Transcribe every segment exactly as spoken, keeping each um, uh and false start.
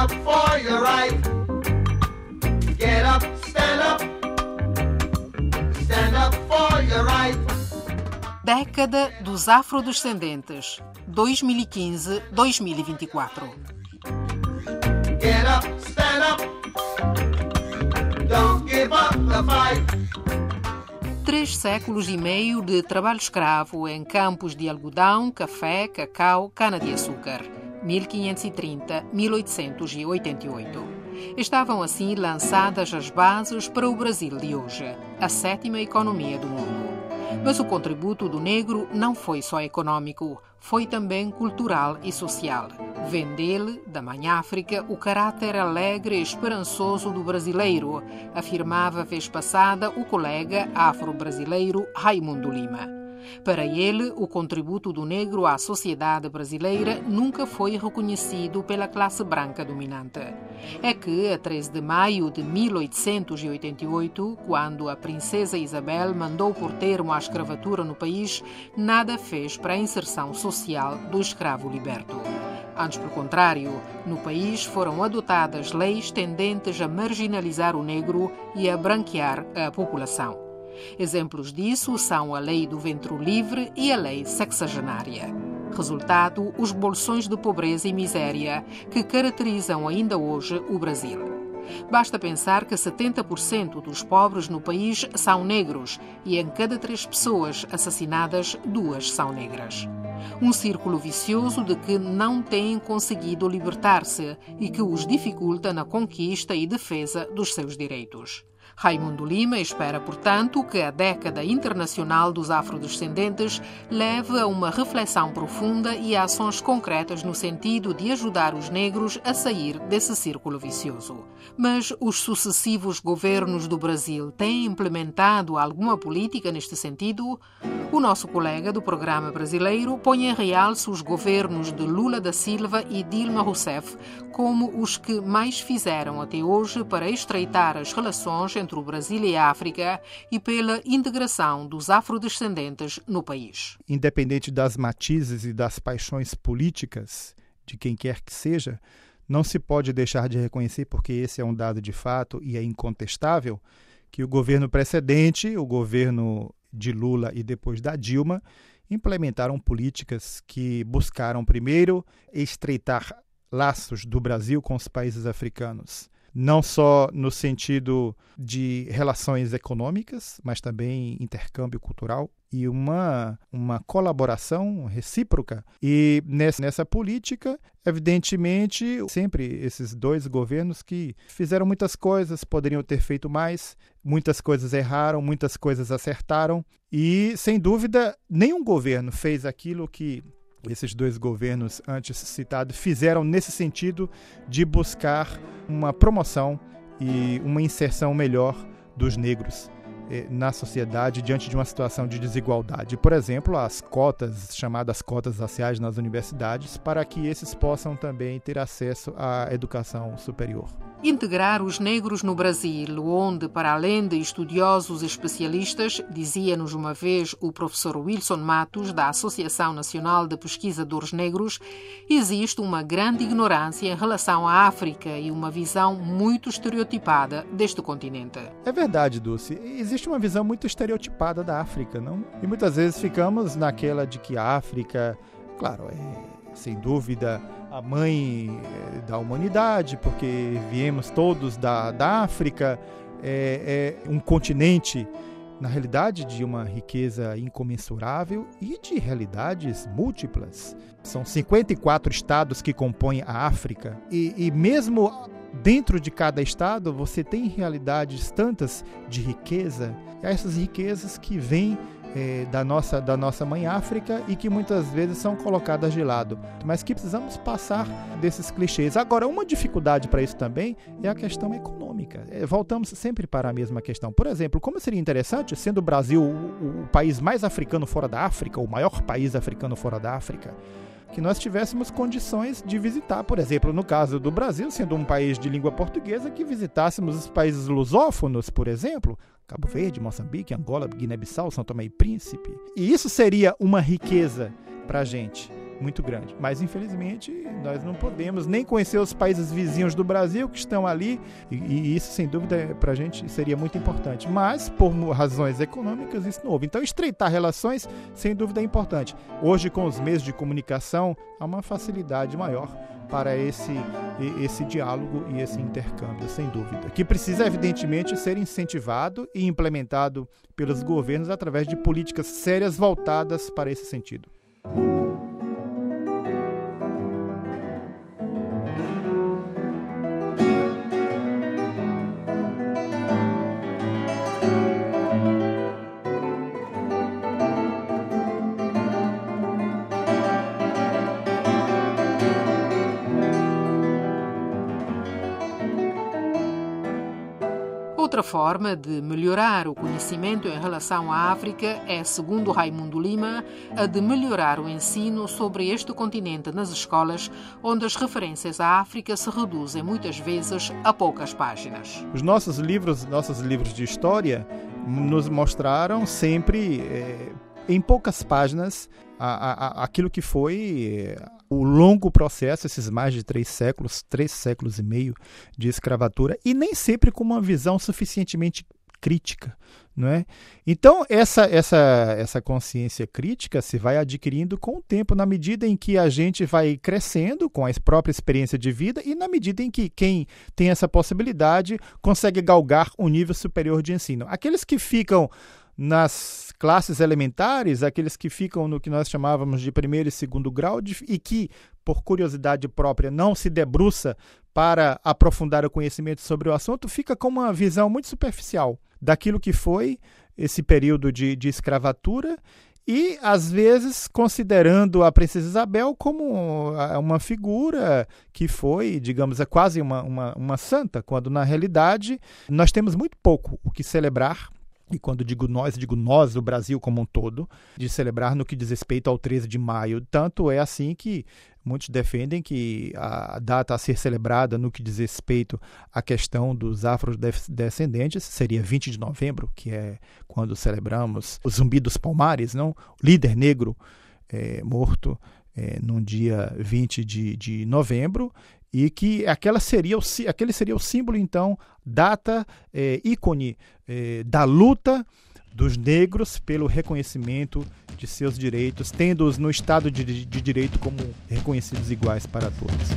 up for your right. Get up, stand up. Stand up for your right. Década dos afrodescendentes, dois mil e quinze a dois mil e vinte e quatro. Get up, stand up. Don't give up the fight. Três séculos e meio de trabalho escravo em campos de algodão, café, cacau, cana-de-açúcar. mil quinhentos e trinta a mil oitocentos e oitenta e oito. Estavam assim lançadas as bases para o Brasil de hoje, a sétima economia do mundo. Mas o contributo do negro não foi só econômico, foi também cultural e social. Vem dele, da Mãe África, o caráter alegre e esperançoso do brasileiro, afirmava vez passada o colega afro-brasileiro Raimundo Lima. Para ele, o contributo do negro à sociedade brasileira nunca foi reconhecido pela classe branca dominante. É que, a treze de maio de mil oitocentos e oitenta e oito, quando a princesa Isabel mandou por termo a escravatura no país, nada fez para a inserção social do escravo liberto. Antes, pelo contrário, no país foram adotadas leis tendentes a marginalizar o negro e a branquear a população. Exemplos disso são a Lei do Ventre Livre e a Lei Sexagenária. Resultado, os bolsões de pobreza e miséria que caracterizam ainda hoje o Brasil. Basta pensar que setenta por cento dos pobres no país são negros e em cada três pessoas assassinadas, duas são negras. Um círculo vicioso de que não têm conseguido libertar-se e que os dificulta na conquista e defesa dos seus direitos. Raimundo Lima espera, portanto, que a década internacional dos afrodescendentes leve a uma reflexão profunda e a ações concretas no sentido de ajudar os negros a sair desse círculo vicioso. Mas os sucessivos governos do Brasil têm implementado alguma política neste sentido? O nosso colega do programa brasileiro põe em realce os governos de Lula da Silva e Dilma Rousseff como os que mais fizeram até hoje para estreitar as relações entre o Brasil e a África e pela integração dos afrodescendentes no país. Independente das matizes e das paixões políticas de quem quer que seja, não se pode deixar de reconhecer, porque esse é um dado de fato e é incontestável, que o governo precedente, o governo de Lula e depois da Dilma, implementaram políticas que buscaram primeiro estreitar laços do Brasil com os países africanos, não só no sentido de relações econômicas, mas também intercâmbio cultural e uma, uma colaboração recíproca. E nessa, nessa política, evidentemente, sempre esses dois governos que fizeram muitas coisas, poderiam ter feito mais, muitas coisas erraram, muitas coisas acertaram, e, sem dúvida, nenhum governo fez aquilo que esses dois governos antes citados fizeram nesse sentido de buscar uma promoção e uma inserção melhor dos negros eh, na sociedade diante de uma situação de desigualdade. Por exemplo, as cotas, chamadas cotas raciais nas universidades, para que esses possam também ter acesso à educação superior. Integrar os negros no Brasil, onde, para além de estudiosos e especialistas, dizia-nos uma vez o professor Wilson Matos, da Associação Nacional de Pesquisadores Negros, existe uma grande ignorância em relação à África e uma visão muito estereotipada deste continente. É verdade, Dulce. Existe uma visão muito estereotipada da África, não? E muitas vezes ficamos naquela de que a África, claro, é sem dúvida a mãe da humanidade, porque viemos todos da, da África, é, é um continente, na realidade, de uma riqueza incomensurável e de realidades múltiplas. São cinquenta e quatro estados que compõem a África e, e mesmo dentro de cada estado você tem realidades tantas de riqueza, essas riquezas que vêm É, da, nossa, da nossa mãe África e que muitas vezes são colocadas de lado, mas que precisamos passar desses clichês. Agora, uma dificuldade para isso também é a questão econômica. É, voltamos sempre para a mesma questão. Por exemplo, como seria interessante, sendo o Brasil o, o país mais africano fora da África, o maior país africano fora da África, que nós tivéssemos condições de visitar, por exemplo, no caso do Brasil, sendo um país de língua portuguesa, que visitássemos os países lusófonos, por exemplo, Cabo Verde, Moçambique, Angola, Guiné-Bissau, São Tomé e Príncipe. E isso seria uma riqueza para a gente, muito grande. Mas, infelizmente, nós não podemos nem conhecer os países vizinhos do Brasil que estão ali, e, e isso, sem dúvida, para a gente seria muito importante. Mas, por razões econômicas, isso não houve. Então, estreitar relações, sem dúvida, é importante. Hoje, com os meios de comunicação, há uma facilidade maior para esse, esse diálogo e esse intercâmbio, sem dúvida, que precisa, evidentemente, ser incentivado e implementado pelos governos através de políticas sérias voltadas para esse sentido. Outra forma de melhorar o conhecimento em relação à África é, segundo Raimundo Lima, a de melhorar o ensino sobre este continente nas escolas, onde as referências à África se reduzem muitas vezes a poucas páginas. Os nossos livros, nossos livros de história nos mostraram sempre, é, em poucas páginas, a, a, aquilo que foi o longo processo, esses mais de três séculos, três séculos e meio de escravatura, e nem sempre com uma visão suficientemente crítica, não é? Então, essa, essa, essa consciência crítica se vai adquirindo com o tempo, na medida em que a gente vai crescendo com a própria experiência de vida e na medida em que quem tem essa possibilidade consegue galgar um nível superior de ensino. Aqueles que ficam nas classes elementares, aqueles que ficam no que nós chamávamos de primeiro e segundo grau de, e que, por curiosidade própria, não se debruça para aprofundar o conhecimento sobre o assunto, fica com uma visão muito superficial daquilo que foi esse período de, de escravatura e, às vezes, considerando a Princesa Isabel como uma figura que foi, digamos, é quase uma, uma, uma santa, quando, na realidade, nós temos muito pouco o que celebrar. E quando digo nós, digo nós, o Brasil como um todo, de celebrar no que diz respeito ao treze de maio. Tanto é assim que muitos defendem que a data a ser celebrada no que diz respeito à questão dos afrodescendentes seria vinte de novembro, que é quando celebramos o Zumbi dos Palmares, não? O líder negro é, morto é, num dia vinte de novembro, e que aquela seria o, aquele seria o símbolo, então, data, é, ícone é, da luta dos negros pelo reconhecimento de seus direitos, tendo-os no Estado de, de Direito como reconhecidos iguais para todos.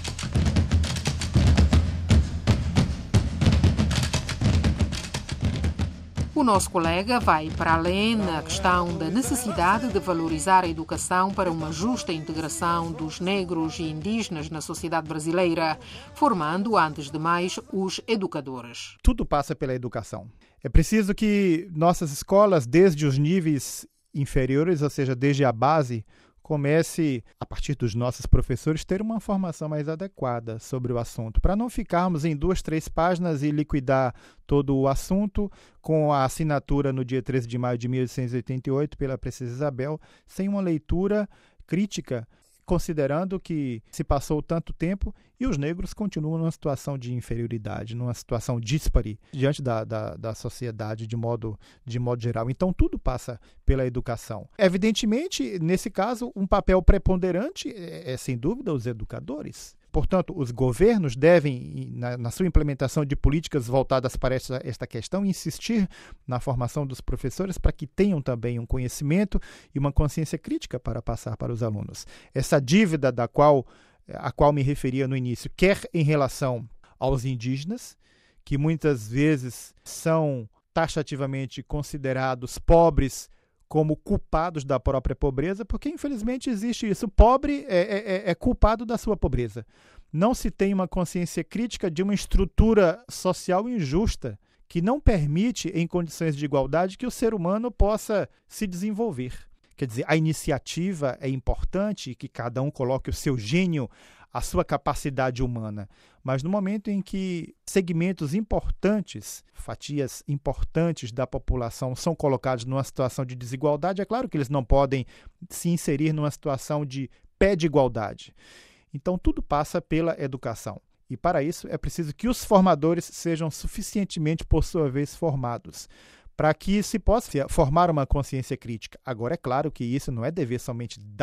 O nosso colega vai para além na questão da necessidade de valorizar a educação para uma justa integração dos negros e indígenas na sociedade brasileira, formando, antes de mais, os educadores. Tudo passa pela educação. É preciso que nossas escolas, desde os níveis inferiores, ou seja, desde a base, comece, a partir dos nossos professores, ter uma formação mais adequada sobre o assunto, para não ficarmos em duas, três páginas e liquidar todo o assunto com a assinatura no dia treze de maio de mil oitocentos e oitenta e oito pela Princesa Isabel, sem uma leitura crítica, considerando que se passou tanto tempo e os negros continuam numa situação de inferioridade, numa situação díspare diante da, da, da sociedade de modo, de modo geral. Então, tudo passa pela educação. Evidentemente, nesse caso, um papel preponderante é, é sem dúvida, os educadores. Portanto, os governos devem, na, na sua implementação de políticas voltadas para esta, esta questão, insistir na formação dos professores para que tenham também um conhecimento e uma consciência crítica para passar para os alunos. Essa dívida da qual, a qual me referia no início, quer em relação aos indígenas, que muitas vezes são taxativamente considerados pobres como culpados da própria pobreza, porque infelizmente existe isso. O pobre é, é, é culpado da sua pobreza. Não se tem uma consciência crítica de uma estrutura social injusta que não permite, em condições de igualdade, que o ser humano possa se desenvolver. Quer dizer, a iniciativa é importante, que cada um coloque o seu gênio, a sua capacidade humana, mas no momento em que segmentos importantes, fatias importantes da população são colocados numa situação de desigualdade, é claro que eles não podem se inserir numa situação de pé de igualdade. Então, tudo passa pela educação. E, para isso, é preciso que os formadores sejam suficientemente, por sua vez, formados, para que se possa formar uma consciência crítica. Agora, é claro que isso não é dever somente da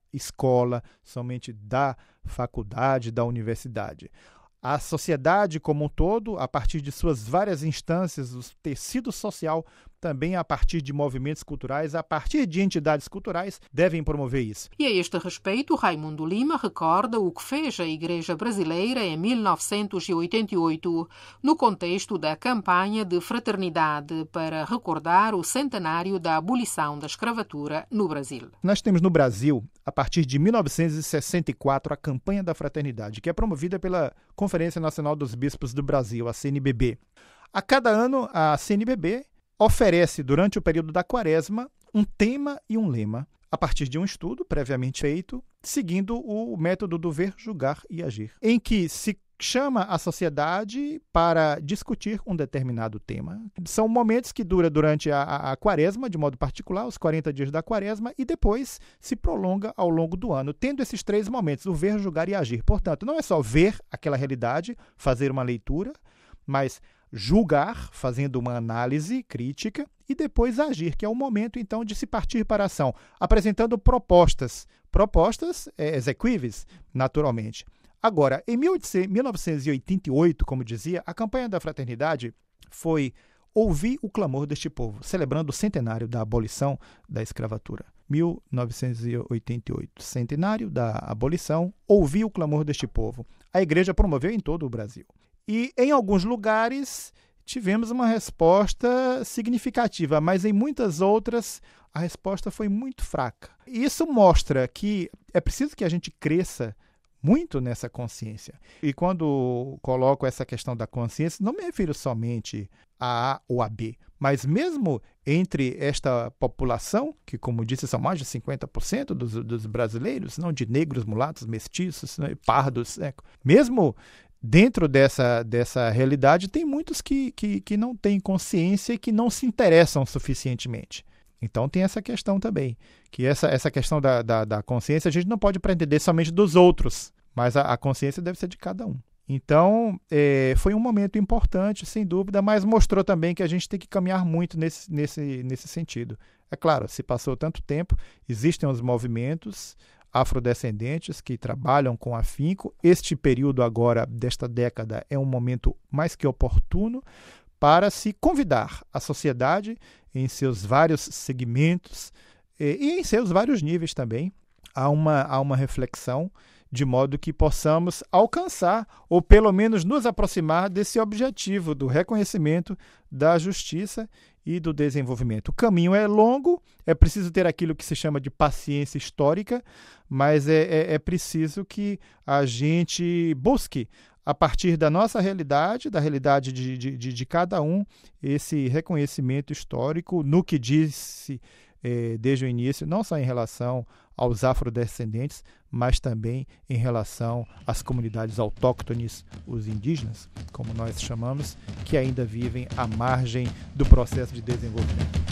escola, somente da faculdade, da universidade. A sociedade como um todo, a partir de suas várias instâncias, o tecido social, também a partir de movimentos culturais, a partir de entidades culturais, devem promover isso. E a este respeito, Raimundo Lima recorda o que fez a Igreja Brasileira em mil novecentos e oitenta e oito, no contexto da campanha de fraternidade para recordar o centenário da abolição da escravatura no Brasil. Nós temos no Brasil, a partir de mil novecentos e sessenta e quatro, a campanha da fraternidade, que é promovida pela Conferência Nacional dos Bispos do Brasil, a C N B B. A cada ano, a C N B B oferece, durante o período da quaresma, um tema e um lema, a partir de um estudo previamente feito, seguindo o método do ver, julgar e agir, em que se chama a sociedade para discutir um determinado tema. São momentos que duram durante a, a, a quaresma, de modo particular, os quarenta dias da quaresma, e depois se prolonga ao longo do ano, tendo esses três momentos, o ver, julgar e agir. Portanto, não é só ver aquela realidade, fazer uma leitura, mas julgar, fazendo uma análise crítica, e depois agir, que é o momento, então, de se partir para a ação, apresentando propostas, propostas é, exequíveis, naturalmente. Agora, em mil novecentos e oitenta e oito, como dizia, a campanha da fraternidade foi ouvir o clamor deste povo, celebrando o centenário da abolição da escravatura. mil novecentos e oitenta e oito, centenário da abolição, ouvir o clamor deste povo. A igreja promoveu em todo o Brasil. E, em alguns lugares, tivemos uma resposta significativa, mas em muitas outras a resposta foi muito fraca. Isso mostra que é preciso que a gente cresça muito nessa consciência. E quando coloco essa questão da consciência, não me refiro somente a A ou a B, mas mesmo entre esta população, que, como disse, são mais de cinquenta por cento dos, dos brasileiros, não de negros, mulatos, mestiços, né, pardos, né, mesmo dentro dessa, dessa realidade, tem muitos que, que, que não têm consciência e que não se interessam suficientemente. Então tem essa questão também, que essa, essa questão da, da, da consciência a gente não pode pretender somente dos outros, mas a, a consciência deve ser de cada um. Então é, foi um momento importante, sem dúvida, mas mostrou também que a gente tem que caminhar muito nesse, nesse, nesse sentido. É claro, se passou tanto tempo, existem os movimentos afrodescendentes que trabalham com afinco. Este período agora, desta década, é um momento mais que oportuno para se convidar a sociedade em seus vários segmentos e, e em seus vários níveis também a uma, a uma reflexão, de modo que possamos alcançar, ou pelo menos nos aproximar desse objetivo do reconhecimento da justiça e do desenvolvimento. O caminho é longo, é preciso ter aquilo que se chama de paciência histórica, mas é, é, é preciso que a gente busque, a partir da nossa realidade, da realidade de, de, de, de cada um, esse reconhecimento histórico no que disse eh, desde o início, não só em relação aos afrodescendentes, mas também em relação às comunidades autóctones, os indígenas, como nós chamamos, que ainda vivem à margem do processo de desenvolvimento.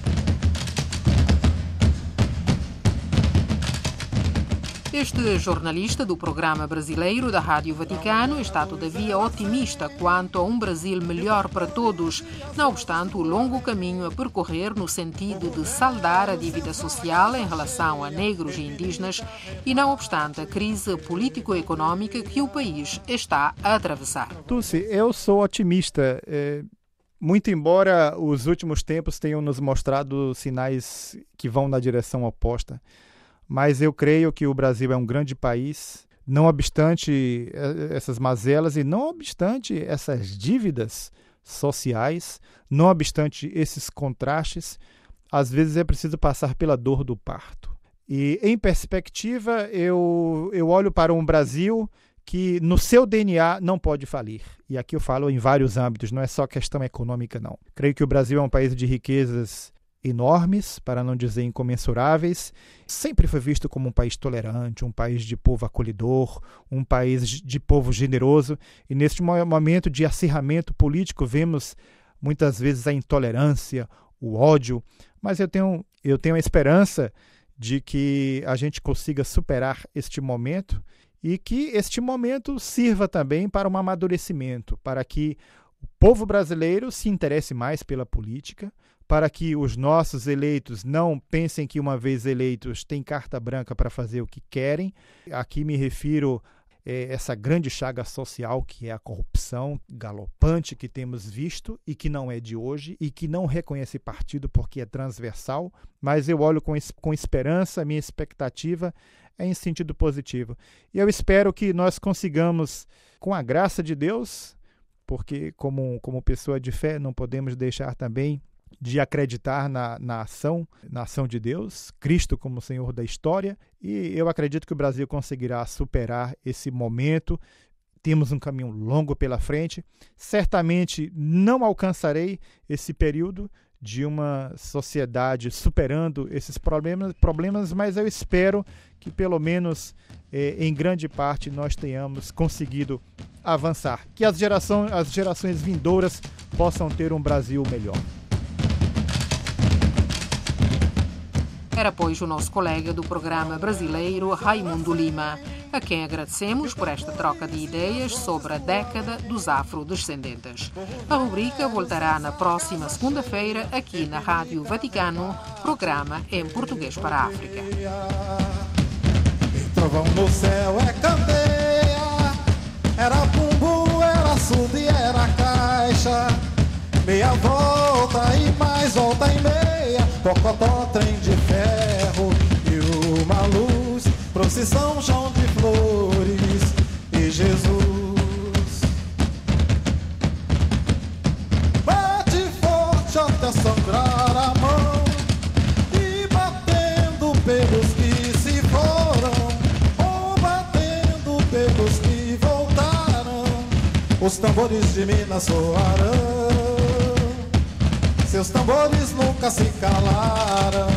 Este jornalista do programa brasileiro da Rádio Vaticano está, todavia, otimista quanto a um Brasil melhor para todos, não obstante o longo caminho a percorrer no sentido de saldar a dívida social em relação a negros e indígenas e não obstante a crise político-econômica que o país está a atravessar. Dulce, eu sou otimista. É... Muito embora os últimos tempos tenham nos mostrado sinais que vão na direção oposta, mas eu creio que o Brasil é um grande país, não obstante essas mazelas e não obstante essas dívidas sociais, não obstante esses contrastes, às vezes é preciso passar pela dor do parto. E, em perspectiva, eu, eu olho para um Brasil que no seu D N A não pode falir. E aqui eu falo em vários âmbitos, não é só questão econômica, não. Creio que o Brasil é um país de riquezas enormes, para não dizer incomensuráveis, sempre foi visto como um país tolerante, um país de povo acolhedor, um país de povo generoso, e neste momento de acirramento político vemos muitas vezes a intolerância, o ódio, mas eu tenho, eu tenho a esperança de que a gente consiga superar este momento e que este momento sirva também para um amadurecimento, para que o povo brasileiro se interesse mais pela política, para que os nossos eleitos não pensem que, uma vez eleitos, têm carta branca para fazer o que querem. Aqui me refiro a é, essa grande chaga social que é a corrupção galopante que temos visto e que não é de hoje e que não reconhece partido porque é transversal, mas eu olho com, com esperança, minha expectativa é em sentido positivo. E eu espero que nós consigamos, com a graça de Deus, porque como, como pessoa de fé não podemos deixar também de acreditar na, na ação, na ação de Deus, Cristo como Senhor da história, e eu acredito que o Brasil conseguirá superar esse momento. Temos um caminho longo pela frente. Certamente não alcançarei esse período de uma sociedade superando esses problemas, problemas, mas eu espero que pelo menos eh, em grande parte nós tenhamos conseguido avançar, que as gerações, as gerações vindouras possam ter um Brasil melhor. Era, pois, o nosso colega do programa brasileiro, Raimundo Lima, a quem agradecemos por esta troca de ideias sobre a década dos afrodescendentes. A rubrica voltará na próxima segunda-feira aqui na Rádio Vaticano, programa em português para a África. Trovão no céu é candeia, era bumbo, era surdo e era caixa. Meia volta e mais volta e meia, cocotó, trem de ferro e uma luz, procissão, chão de flores e Jesus. Bate forte até sangrar a mão e batendo pelos que se foram, ou batendo pelos que voltaram, os tambores de Minas soarão. Seus tambores nunca se calaram.